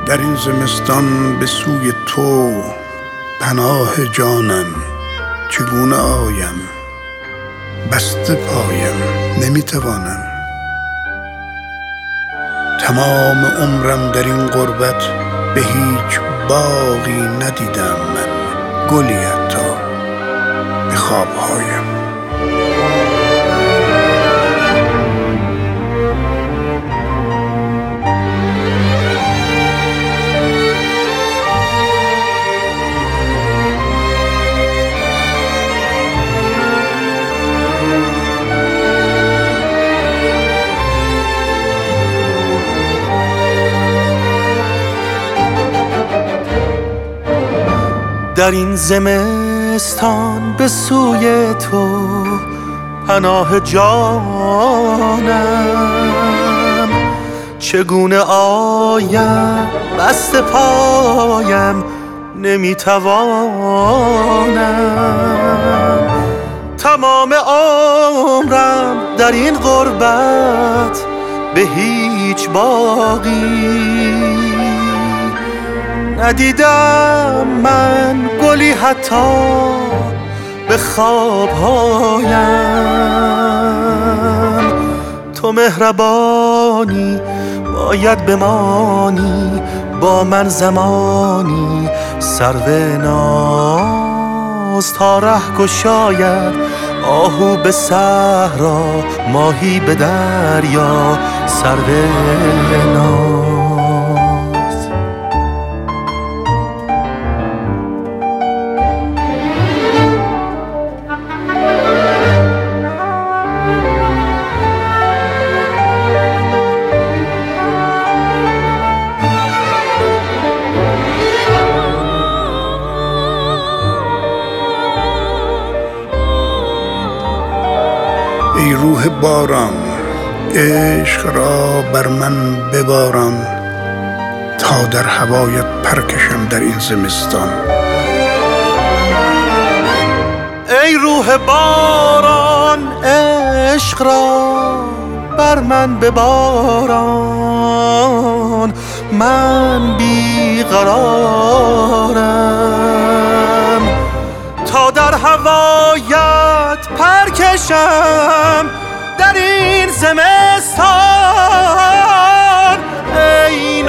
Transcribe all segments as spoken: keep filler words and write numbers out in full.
در این زمستان به سوی تو پناه جانم، چگونه آیم؟ بسته پایم نمیتوانم. تمام عمرم در این غربت به هیچ باغی ندیدم من، گلی حتی به خوابهایم. در این زمستان به سوی تو پناه جانم، چگونه آیم؟ بسته پایم نمیتوانم. تمام عمرم در این غربت به هیچ باغی ندیدم من، گلی حتی به خوابهایم. تو مهربانی باید بمانی با من زمانی، سرو ناز تا ره گشاید آهو به صحرا، ماهی به دریا. سرو ناز ای روح باران، عشق را بر من بباران، تا در هوایت پر کشم در این زمستان. ای روح باران، عشق را بر من بباران، من بیقرارم. تا در هوایت پر کشم در این زمستان، ای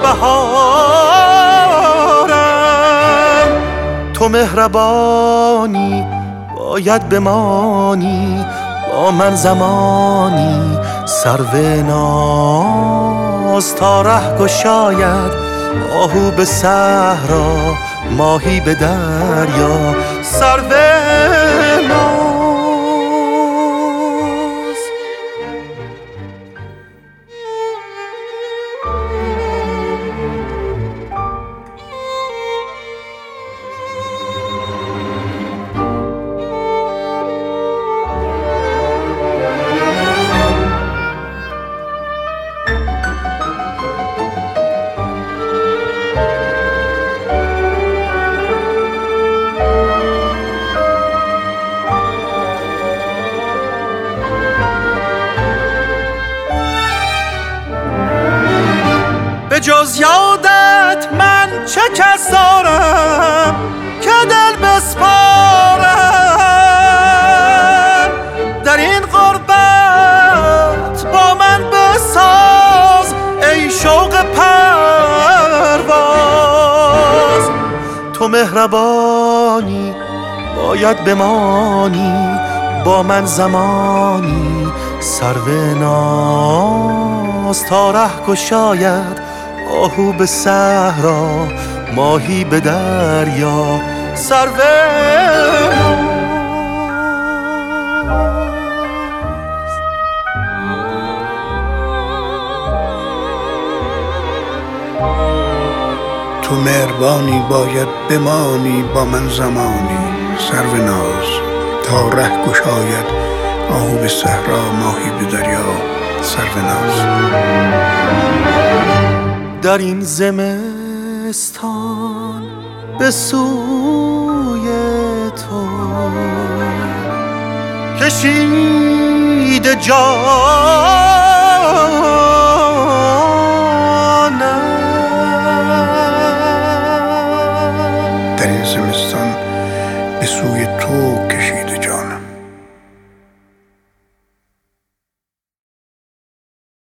نوبهارم. تو مهربانی باید بمانی با من زمانی، سرو ناز تا ره گشاید آهو به صحرا، ماهی به دریا. سرو ناز به جز یادت من چه کس دارم که دل بسپارم؟ در این غربت با من بساز ای شوق پرواز. تو مهربانی باید بمانی با من زمانی، سرو ناز تا ره گشاید آهو به صحرا، ماهی به دریا. سرو ناز تو مهربانی باید بمانی با من زمانی، سرو ناز تا ره گشاید آهو به صحرا، ماهی به دریا. سرو ناز در این زمستان به سوی تو کشیده جانم، در این زمستان به سوی تو کشیده جان.